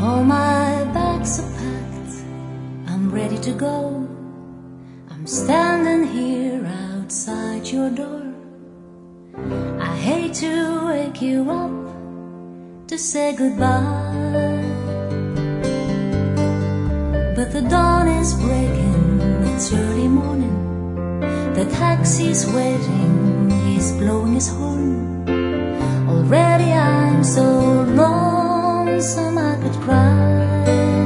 All my bags are packed, I'm ready to go. I'm standing here outside your door. I hate to wake you up to say goodbye, but the dawn is breaking, it's early morning. The taxi's waiting, he's blowing his horn. Already I'm so lonesome I could cry.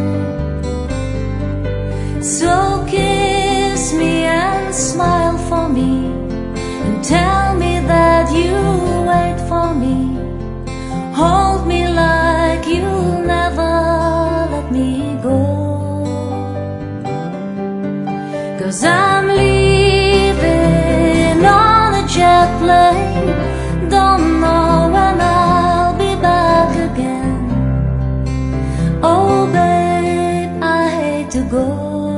So kiss me and smile for me, and tell me that you wait for me. Hold me like you'll never let me go, 'cause I'm leaving on a jet plane. Don't know when I'll be back again. Oh babe, I hate to go.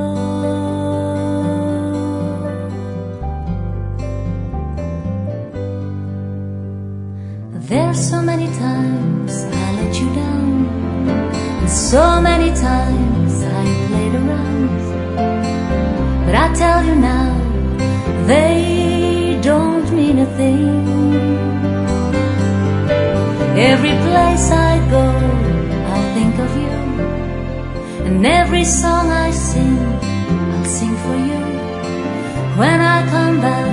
There's so many times I let you down, and so many times I played around. But I tell you now, they don't mean a thing. Every place I go, I'll think of you, and every song I sing, I'll sing for you. When I come back,